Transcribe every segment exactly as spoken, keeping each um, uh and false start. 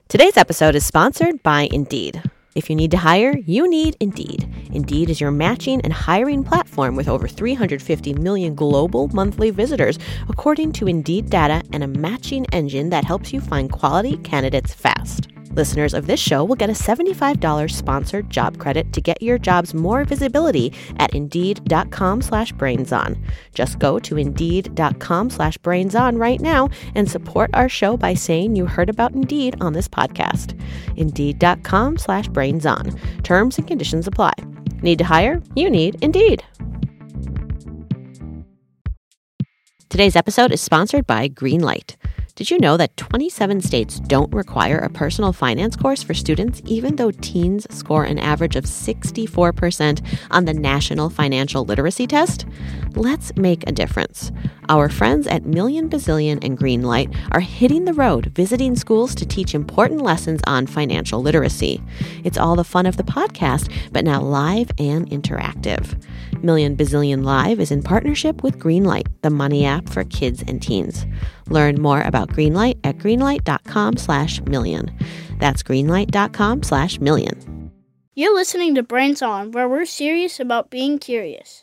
Today's episode is sponsored by Indeed. If you need to hire, you need Indeed. Indeed is your matching and hiring platform with over three hundred fifty million global monthly visitors, according to Indeed data, and a matching engine that helps you find quality candidates fast. Listeners of this show will get a seventy-five dollars sponsored job credit to get your jobs more visibility at Indeed.com slash BrainsOn. Just go to Indeed.com slash BrainsOn right now and support our show by saying you heard about Indeed on this podcast. Indeed.com slash BrainsOn. Terms and conditions apply. Need to hire? You need Indeed. Today's episode is sponsored by Greenlight. Did you know that twenty-seven states don't require a personal finance course for students, even though teens score an average of sixty-four percent on the National Financial Literacy Test? Let's make a difference. Our friends at Million Bazillion and Greenlight are hitting the road, visiting schools to teach important lessons on financial literacy. It's all the fun of the podcast, but now live and interactive. Million Bazillion Live is in partnership with Greenlight, the money app for kids and teens. Learn more about Greenlight at greenlight.com slash million. That's greenlight.com slash million. You're listening to Brains On, where we're serious about being curious.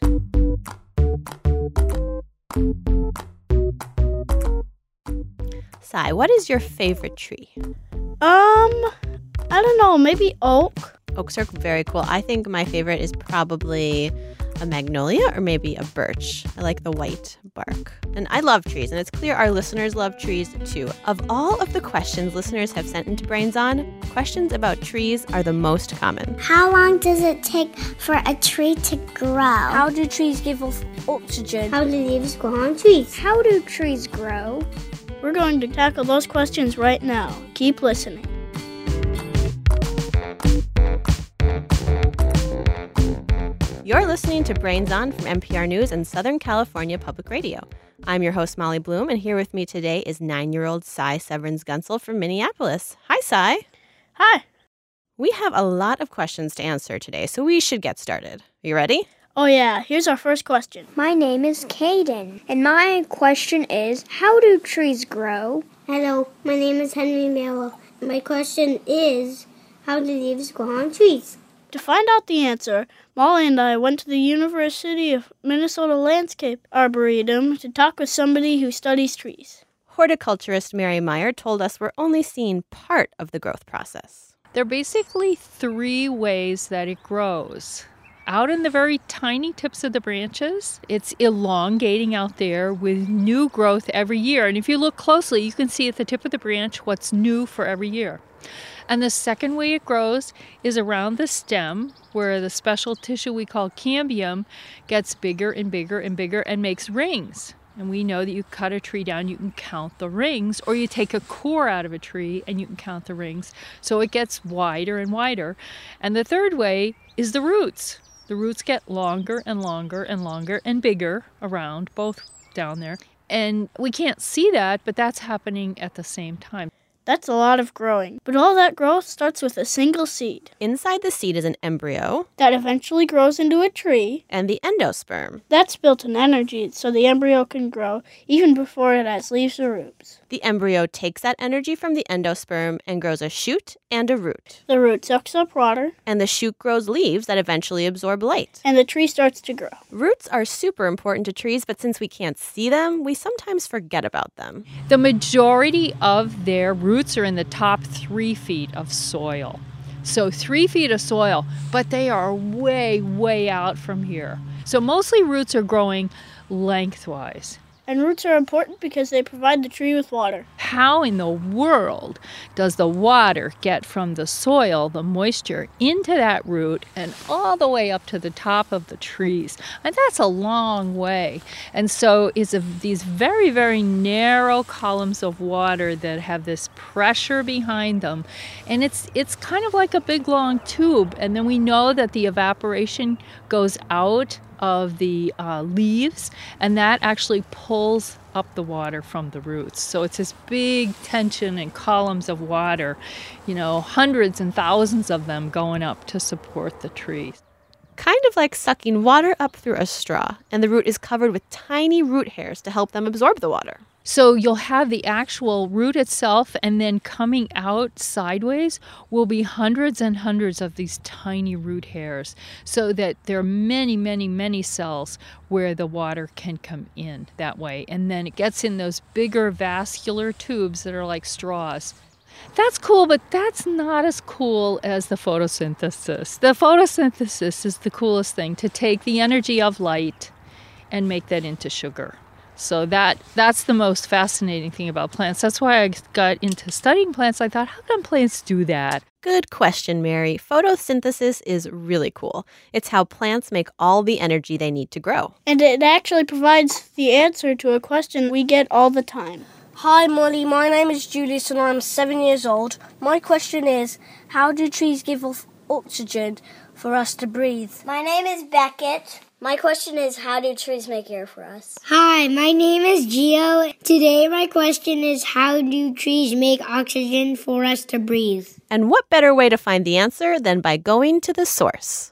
Sai, what is your favorite tree? Um, I don't know, maybe oak. Oaks are very cool. I think my favorite is probably a magnolia or maybe a birch. I like the white bark. And I love trees, and it's clear our listeners love trees too. Of all of the questions listeners have sent into Brains On, questions about trees are the most common. How long does it take for a tree to grow? How do trees give off oxygen? How do leaves grow on trees? How do trees grow? We're going to tackle those questions right now. Keep listening. You're listening to Brains On from N P R News and Southern California Public Radio. I'm your host, Molly Bloom, and here with me today is nine-year-old Sai Severance-Gunsel from Minneapolis. Hi, Sai. Hi. We have a lot of questions to answer today, so we should get started. Are you ready? Oh yeah, here's our first question. My name is Caden, and my question is, how do trees grow? Hello, my name is Henry Mello. My question is, how do leaves grow on trees? To find out the answer, Molly and I went to the University of Minnesota Landscape Arboretum to talk with somebody who studies trees. Horticulturist Mary Meyer told us we're only seeing part of the growth process. There are basically three ways that it grows. Out in the very tiny tips of the branches, it's elongating out there with new growth every year. And if you look closely, you can see at the tip of the branch what's new for every year. And the second way it grows is around the stem, where the special tissue we call cambium gets bigger and bigger and bigger and makes rings. And we know that you cut a tree down, you can count the rings, or you take a core out of a tree and you can count the rings. So it gets wider and wider. And the third way is the roots. The roots get longer and longer and longer and bigger around, both down there. And we can't see that, but that's happening at the same time. That's a lot of growing, but all that growth starts with a single seed. Inside the seed is an embryo that eventually grows into a tree, and the endosperm. That's built in energy so the embryo can grow even before it has leaves or roots. The embryo takes that energy from the endosperm and grows a shoot and a root. The root sucks up water, and the shoot grows leaves that eventually absorb light. And the tree starts to grow. Roots are super important to trees, but since we can't see them, we sometimes forget about them. The majority of their roots Roots are in the top three feet of soil. So three feet of soil, but they are way, way out from here. So mostly roots are growing lengthwise. And roots are important because they provide the tree with water. How in the world does the water get from the soil, the moisture, into that root and all the way up to the top of the trees? And that's a long way. And so it's a, these very, very narrow columns of water that have this pressure behind them. And it's it's kind of like a big, long tube. And then we know that the evaporation goes out of the uh, leaves, and that actually pulls up the water from the roots. So it's this big tension and columns of water, you know, hundreds and thousands of them going up to support the tree. Kind of like sucking water up through a straw, and the root is covered with tiny root hairs to help them absorb the water. So you'll have the actual root itself, and then coming out sideways will be hundreds and hundreds of these tiny root hairs, so that there are many, many, many cells where the water can come in that way. And then it gets in those bigger vascular tubes that are like straws. That's cool, but that's not as cool as the photosynthesis. The photosynthesis is the coolest thing, to take the energy of light and make that into sugar. So that that's the most fascinating thing about plants. That's why I got into studying plants. I thought, how can plants do that? Good question, Mary. Photosynthesis is really cool. It's how plants make all the energy they need to grow. And it actually provides the answer to a question we get all the time. Hi, Molly. My name is Julius and I'm seven years old. My question is, how do trees give off oxygen for us to breathe? My name is Beckett. My question is, how do trees make air for us? Hi, my name is Gio. Today my question is, how do trees make oxygen for us to breathe? And what better way to find the answer than by going to the source?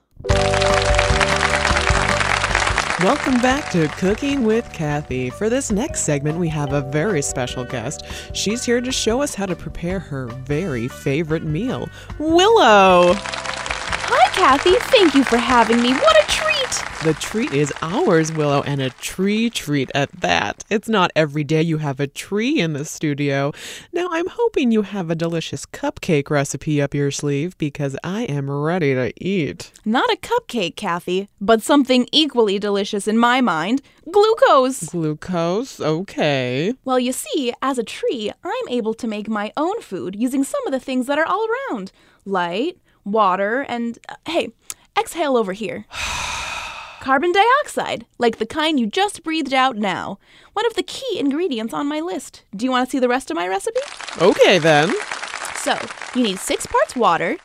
Welcome back to Cooking with Kathy. For this next segment, we have a very special guest. She's here to show us how to prepare her very favorite meal, Willow. Hi, Kathy. Thank you for having me. What a treat! The treat is ours, Willow, and a tree treat at that. It's not every day you have a tree in the studio. Now, I'm hoping you have a delicious cupcake recipe up your sleeve, because I am ready to eat. Not a cupcake, Kathy, but something equally delicious in my mind. Glucose! Glucose? Okay. Well, you see, as a tree, I'm able to make my own food using some of the things that are all around. Light, water, and, uh, hey, exhale over here. Carbon dioxide, like the kind you just breathed out now. One of the key ingredients on my list. Do you want to see the rest of my recipe? Okay, then. So, you need six parts water,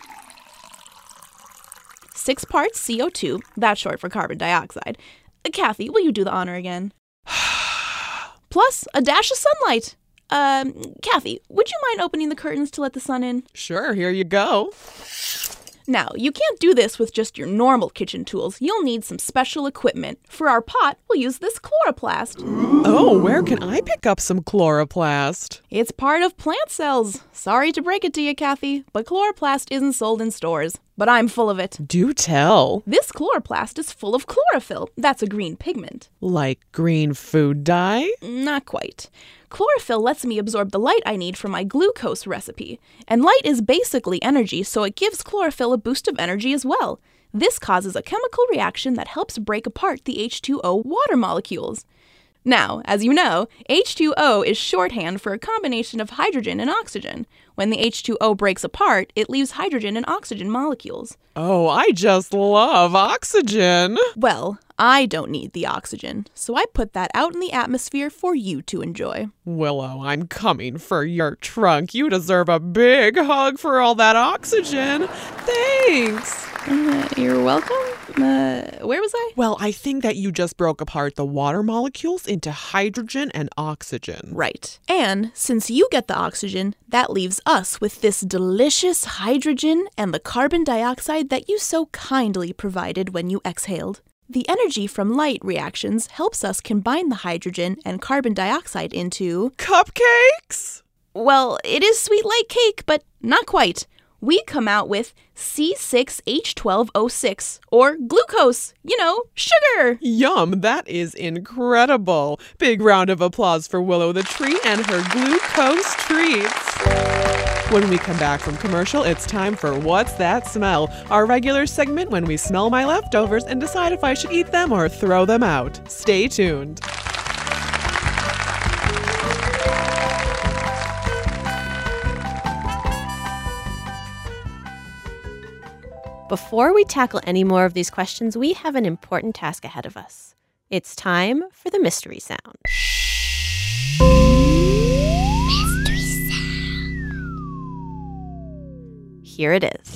six parts C O two, that's short for carbon dioxide. Uh, Kathy, will you do the honor again? Plus, a dash of sunlight. Um, Kathy, would you mind opening the curtains to let the sun in? Sure, here you go. Now, you can't do this with just your normal kitchen tools. You'll need some special equipment. For our pot, we'll use this chloroplast. Oh, where can I pick up some chloroplast? It's part of plant cells. Sorry to break it to you, Kathy, but chloroplast isn't sold in stores. But I'm full of it. Do tell. This chloroplast is full of chlorophyll. That's a green pigment. Like green food dye? Not quite. Chlorophyll lets me absorb the light I need for my glucose recipe. And light is basically energy, so it gives chlorophyll a boost of energy as well. This causes a chemical reaction that helps break apart the H two O water molecules. Now, as you know, H two O is shorthand for a combination of hydrogen and oxygen. When the H two O breaks apart, it leaves hydrogen and oxygen molecules. Oh, I just love oxygen. Well, I don't need the oxygen, so I put that out in the atmosphere for you to enjoy. Willow, I'm coming for your trunk. You deserve a big hug for all that oxygen. Thanks. Uh, you're welcome. Uh, where was I? Well, I think that you just broke apart the water molecules into hydrogen and oxygen. Right. And since you get the oxygen, that leaves us with this delicious hydrogen and the carbon dioxide that you so kindly provided when you exhaled. The energy from light reactions helps us combine the hydrogen and carbon dioxide into... Cupcakes? Well, it is sweet like cake, but not quite. We come out with C six H twelve O six, or glucose, you know, sugar. Yum, that is incredible. Big round of applause for Willow the tree and her glucose treats. When we come back from commercial, it's time for What's That Smell? Our regular segment when we smell my leftovers and decide if I should eat them or throw them out. Stay tuned. Before we tackle any more of these questions, we have an important task ahead of us. It's time for the mystery sound. Mystery sound. Here it is.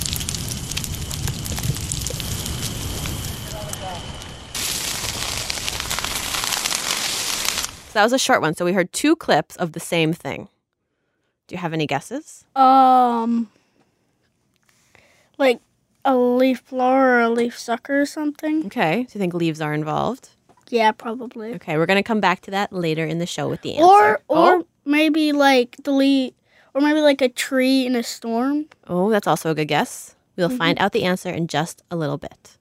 So that was a short one, so we heard two clips of the same thing. Do you have any guesses? Um, like a leaf blower or a leaf sucker or something. Okay, so you think leaves are involved? Yeah, probably. Okay, we're going to come back to that later in the show with the answer. Or or oh. maybe like the le- or maybe like a tree in a storm. Oh, that's also a good guess. We'll mm-hmm. find out the answer in just a little bit.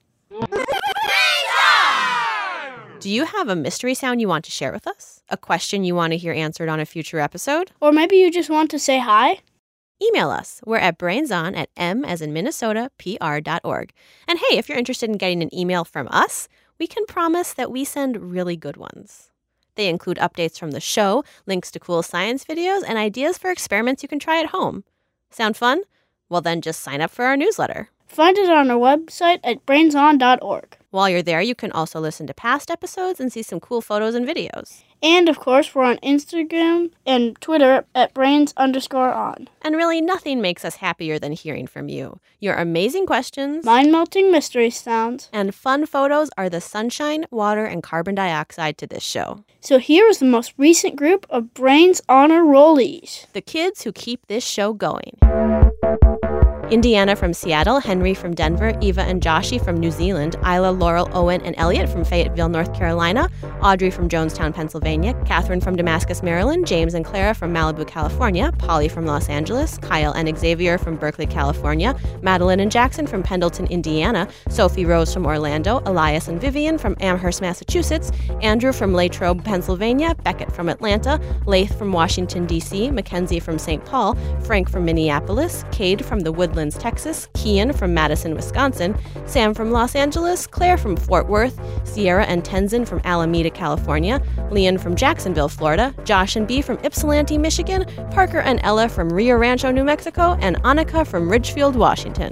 Do you have a mystery sound you want to share with us? A question you want to hear answered on a future episode? Or maybe you just want to say hi? Email us. We're at brainson at m as in Minnesota, pr dot org. And hey, if you're interested in getting an email from us, we can promise that we send really good ones. They include updates from the show, links to cool science videos, and ideas for experiments you can try at home. Sound fun? Well, then just sign up for our newsletter. Find it on our website at brainson dot org. While you're there, you can also listen to past episodes and see some cool photos and videos. And, of course, we're on Instagram and Twitter at brains underscore on. And really, nothing makes us happier than hearing from you. Your amazing questions, mind-melting mystery sounds, and fun photos are the sunshine, water, and carbon dioxide to this show. So here is the most recent group of Brains Honor Rollies. The kids who keep this show going. Indiana from Seattle, Henry from Denver, Eva and Joshi from New Zealand, Isla, Laurel, Owen, and Elliot from Fayetteville, North Carolina, Audrey from Jonestown, Pennsylvania, Catherine from Damascus, Maryland, James and Clara from Malibu, California, Polly from Los Angeles, Kyle and Xavier from Berkeley, California, Madeline and Jackson from Pendleton, Indiana, Sophie Rose from Orlando, Elias and Vivian from Amherst, Massachusetts, Andrew from Latrobe, Pennsylvania, Beckett from Atlanta, Laith from Washington, D C, Mackenzie from Saint Paul, Frank from Minneapolis, Cade from the Woodlands, Texas, Kian from Madison, Wisconsin, Sam from Los Angeles, Claire from Fort Worth, Sierra and Tenzin from Alameda, California, Leon from Jacksonville, Florida, Josh and B from Ypsilanti, Michigan, Parker and Ella from Rio Rancho, New Mexico, and Annika from Ridgefield, Washington.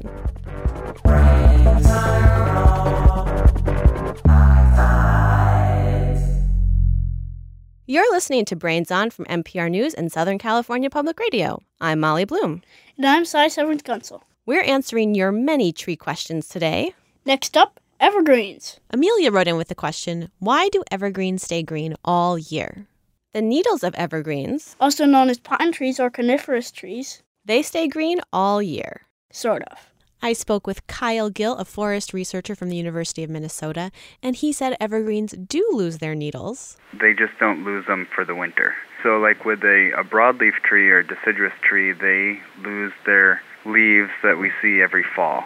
You're listening to Brains On from N P R News and Southern California Public Radio. I'm Molly Bloom. And I'm Cy Severance Gunsel. We're answering your many tree questions today. Next up, evergreens. Amelia wrote in with the question, why do evergreens stay green all year? The needles of evergreens, also known as pine trees or coniferous trees, they stay green all year. Sort of. I spoke with Kyle Gill, a forest researcher from the University of Minnesota, and he said evergreens do lose their needles. They just don't lose them for the winter. So like with a, a broadleaf tree or deciduous tree, they lose their leaves that we see every fall,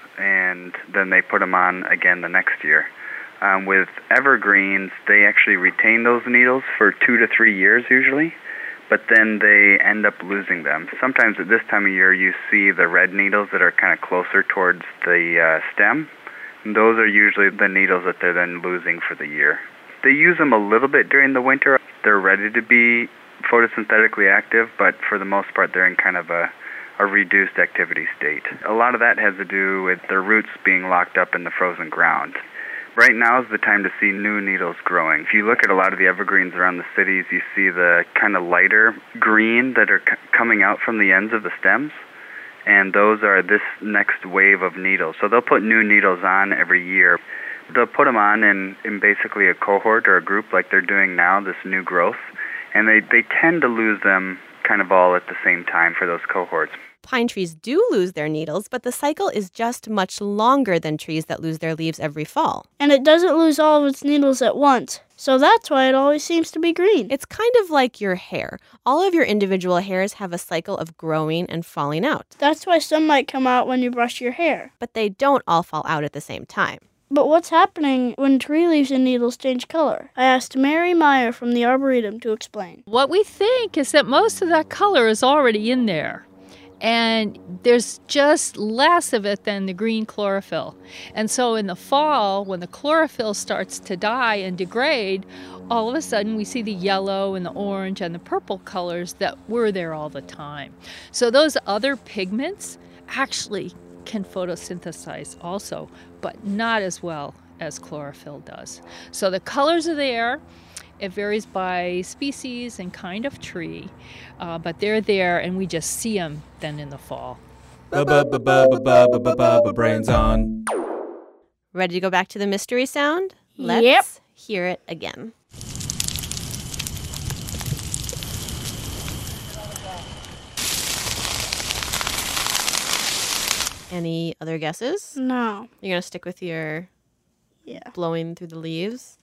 and then they put them on again the next year. Um, with evergreens, they actually retain those needles for two to three years usually, but then they end up losing them. Sometimes at this time of year, you see the red needles that are kind of closer towards the uh, stem. And those are usually the needles that they're then losing for the year. They use them a little bit during the winter. They're ready to be photosynthetically active, but for the most part, they're in kind of a, a reduced activity state. A lot of that has to do with their roots being locked up in the frozen ground. Right now is the time to see new needles growing. If you look at a lot of the evergreens around the cities, you see the kind of lighter green that are c- coming out from the ends of the stems, and those are this next wave of needles. So they'll put new needles on every year. They'll put them on in, in basically a cohort or a group like they're doing now, this new growth, and they, they tend to lose them kind of all at the same time for those cohorts. Pine trees do lose their needles, but the cycle is just much longer than trees that lose their leaves every fall. And it doesn't lose all of its needles at once, so that's why it always seems to be green. It's kind of like your hair. All of your individual hairs have a cycle of growing and falling out. That's why some might come out when you brush your hair. But they don't all fall out at the same time. But what's happening when tree leaves and needles change color? I asked Mary Meyer from the Arboretum to explain. What we think is that most of that color is already in there. And there's just less of it than the green chlorophyll. And so in the fall, when the chlorophyll starts to die and degrade, all of a sudden we see the yellow and the orange and the purple colors that were there all the time. So those other pigments actually can photosynthesize also, but not as well as chlorophyll does. So the colors are there. It varies by species and kind of tree, uh, but they're there, and we just see them then in the fall. Brains on. Ready to go back to the mystery sound? Let's yep. hear it again. Any other guesses? No. You're going to stick with your yeah. blowing through the leaves?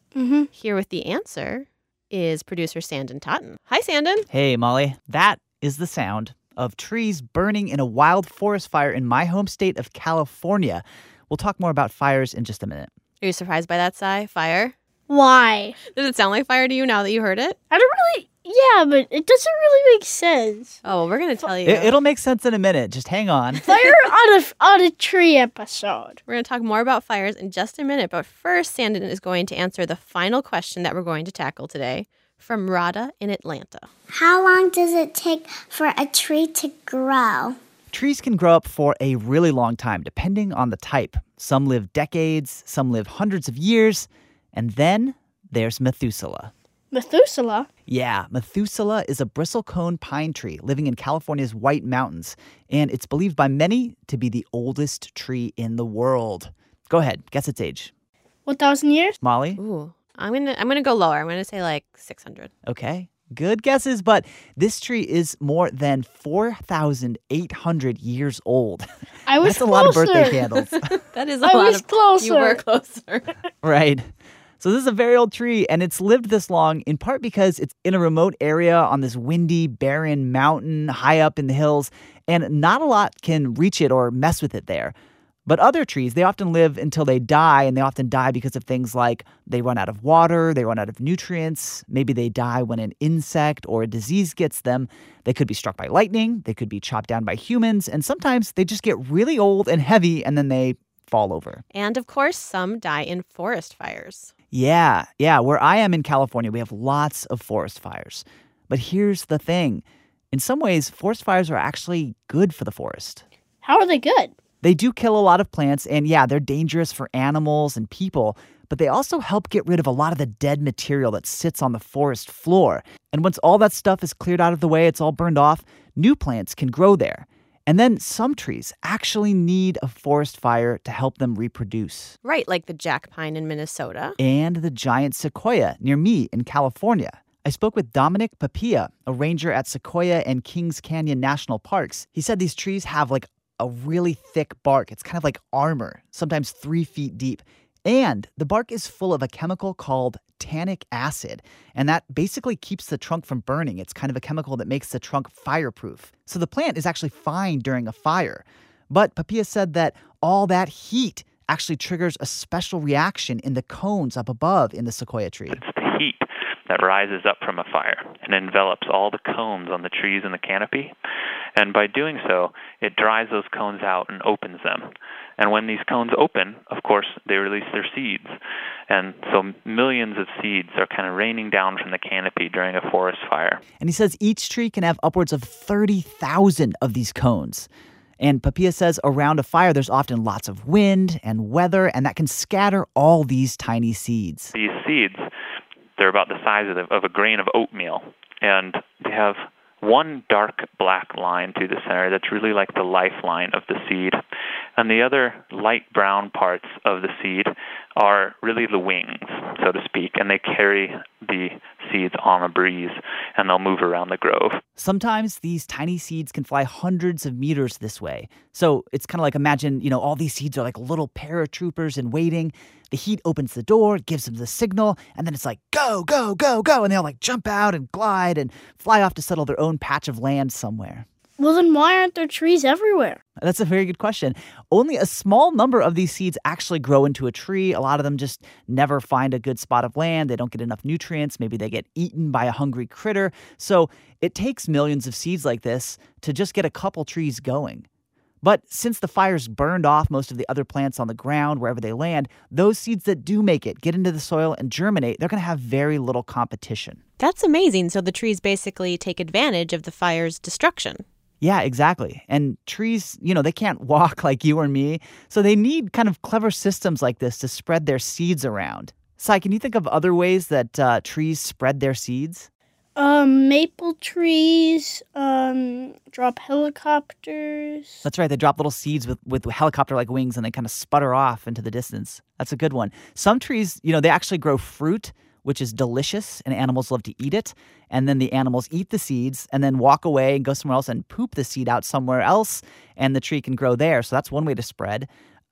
Mm-hmm. Here with the answer is producer Sandon Totten. Hi, Sandon. Hey, Molly. That is the sound of trees burning in a wild forest fire in my home state of California. We'll talk more about fires in just a minute. Are you surprised by that, Si? Fire? Why? Does it sound like fire to you now that you heard it? I don't really... Yeah, but it doesn't really make sense. Oh, well, we're going to tell you. It, it'll make sense in a minute. Just hang on. Fire on a, on a tree episode. We're going to talk more about fires in just a minute. But first, Sandon is going to answer the final question that we're going to tackle today from Rada in Atlanta. How long does it take for a tree to grow? Trees can grow up for a really long time, depending on the type. Some live decades, some live hundreds of years. And then there's Methuselah. Methuselah? Yeah, Methuselah is a bristlecone pine tree living in California's White Mountains, and it's believed by many to be the oldest tree in the world. Go ahead, guess its age. one thousand years? Molly? Ooh, I'm going to I'm gonna go lower. I'm going to say like six hundred. Okay, good guesses, but this tree is more than four thousand eight hundred years old. I was That's closer. a lot of birthday candles. That is a I lot was of... closer. You were closer. Right. So this is a very old tree, and it's lived this long in part because it's in a remote area on this windy, barren mountain high up in the hills, and not a lot can reach it or mess with it there. But other trees, they often live until they die, and they often die because of things like they run out of water, they run out of nutrients, maybe they die when an insect or a disease gets them. They could be struck by lightning, they could be chopped down by humans, and sometimes they just get really old and heavy, and then they fall over. And, of course, some die in forest fires. Yeah, yeah. Where I am in California, we have lots of forest fires. But here's the thing. In some ways, forest fires are actually good for the forest. How are they good? They do kill a lot of plants, and yeah, they're dangerous for animals and people, but they also help get rid of a lot of the dead material that sits on the forest floor. And once all that stuff is cleared out of the way, it's all burned off, new plants can grow there. And then some trees actually need a forest fire to help them reproduce. Right, like the jack pine in Minnesota. And the giant sequoia near me in California. I spoke with Dominic Papilla, a ranger at Sequoia and Kings Canyon National Parks. He said these trees have like a really thick bark. It's kind of like armor, sometimes three feet deep. And the bark is full of a chemical called tannic acid, and that basically keeps the trunk from burning. It's kind of a chemical that makes the trunk fireproof. So the plant is actually fine during a fire. But Papilla said that all that heat actually triggers a special reaction in the cones up above in the sequoia tree. It's the heat that rises up from a fire and envelops all the cones on the trees in the canopy. And by doing so, it dries those cones out and opens them. And when these cones open, of course, they release their seeds. And so millions of seeds are kind of raining down from the canopy during a forest fire. And he says each tree can have upwards of thirty thousand of these cones. And Papilla says around a fire, there's often lots of wind and weather, and that can scatter all these tiny seeds. These seeds, they're about the size of, the, of a grain of oatmeal, and they have one dark black line through the center that's really like the lifeline of the seed. And the other light brown parts of the seed are really the wings, so to speak, and they carry the seeds on a breeze, and they'll move around the grove. Sometimes these tiny seeds can fly hundreds of meters this way. So it's kind of like, imagine, you know, all these seeds are like little paratroopers in waiting. The heat opens the door, gives them the signal, and then it's like, go, go, go, go. And they all like jump out and glide and fly off to settle their own patch of land somewhere. Well, then why aren't there trees everywhere? That's a very good question. Only a small number of these seeds actually grow into a tree. A lot of them just never find a good spot of land. They don't get enough nutrients. Maybe they get eaten by a hungry critter. So it takes millions of seeds like this to just get a couple trees going. But since the fires burned off most of the other plants on the ground wherever they land, those seeds that do make it, get into the soil and germinate, they're going to have very little competition. That's amazing. So the trees basically take advantage of the fire's destruction. Yeah, exactly. And trees, you know, they can't walk like you or me, so they need kind of clever systems like this to spread their seeds around. Sai, can you think of other ways that uh, trees spread their seeds? Um, maple trees, um, drop helicopters. That's right. They drop little seeds with, with helicopter-like wings and they kind of sputter off into the distance. That's a good one. Some trees, you know, they actually grow fruit, which is delicious, and animals love to eat it. And then the animals eat the seeds and then walk away and go somewhere else and poop the seed out somewhere else, and the tree can grow there. So that's one way to spread.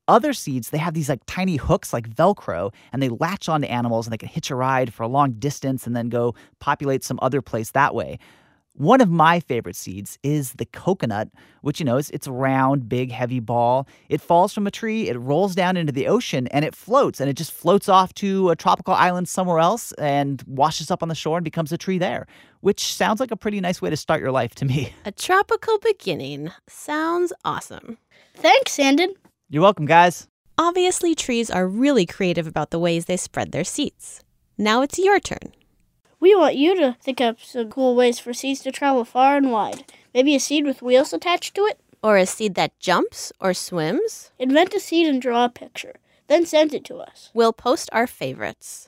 Other seeds, they have these like tiny hooks like Velcro, and they latch onto animals and they can hitch a ride for a long distance and then go populate some other place that way. One of my favorite seeds is the coconut, which, you know, is it's a round, big, heavy ball. It falls from a tree, it rolls down into the ocean, and it floats, and it just floats off to a tropical island somewhere else and washes up on the shore and becomes a tree there, which sounds like a pretty nice way to start your life to me. A tropical beginning. Sounds awesome. Thanks, Sandon. You're welcome, guys. Obviously, trees are really creative about the ways they spread their seeds. Now it's your turn. We want you to think up some cool ways for seeds to travel far and wide. Maybe a seed with wheels attached to it? Or a seed that jumps or swims? Invent a seed and draw a picture. Then send it to us. We'll post our favorites.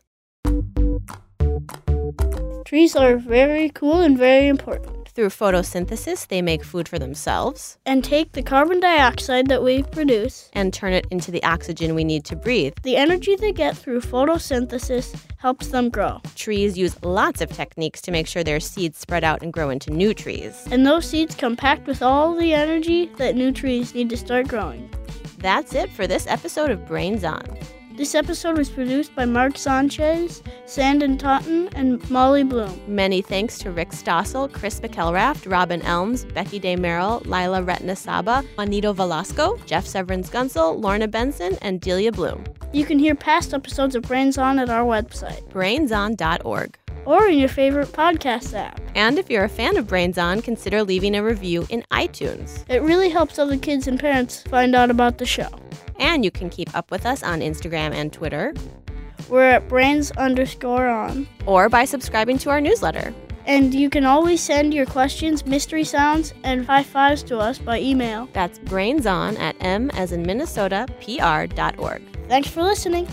Trees are very cool and very important. Through photosynthesis, they make food for themselves. And take the carbon dioxide that we produce. And turn it into the oxygen we need to breathe. The energy they get through photosynthesis helps them grow. Trees use lots of techniques to make sure their seeds spread out and grow into new trees. And those seeds come packed with all the energy that new trees need to start growing. That's it for this episode of Brains On. This episode was produced by Mark Sanchez, Sandon Totten, and Molly Bloom. Many thanks to Rick Stossel, Chris McElraft, Robin Elms, Becky Day Merrill, Lila Retna-Saba, Juanito Velasco, Jeff Severance Gunsel, Lorna Benson, and Delia Bloom. You can hear past episodes of Brains On at our website, brains on dot org. Or in your favorite podcast app. And if you're a fan of Brains On, consider leaving a review in iTunes. It really helps other kids and parents find out about the show. And you can keep up with us on Instagram and Twitter. We're at brains underscore on. Or by subscribing to our newsletter. And you can always send your questions, mystery sounds, and high fives to us by email. That's brainson at m as in Minnesota, pr dot org. Thanks for listening.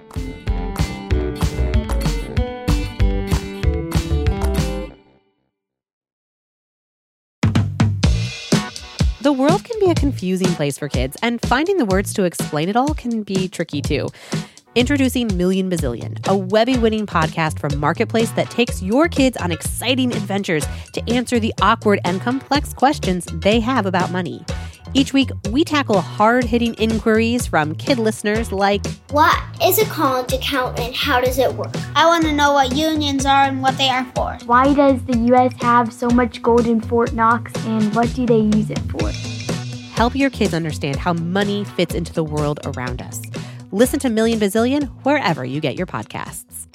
The world can be a confusing place for kids, and finding the words to explain it all can be tricky too. Introducing Million Bazillion, a Webby-winning podcast from Marketplace that takes your kids on exciting adventures to answer the awkward and complex questions they have about money. Each week, we tackle hard-hitting inquiries from kid listeners like, what is a college account and how does it work? I want to know what unions are and what they are for. Why does the U S have so much gold in Fort Knox, and what do they use it for? Help your kids understand how money fits into the world around us. Listen to Million Bazillion wherever you get your podcasts.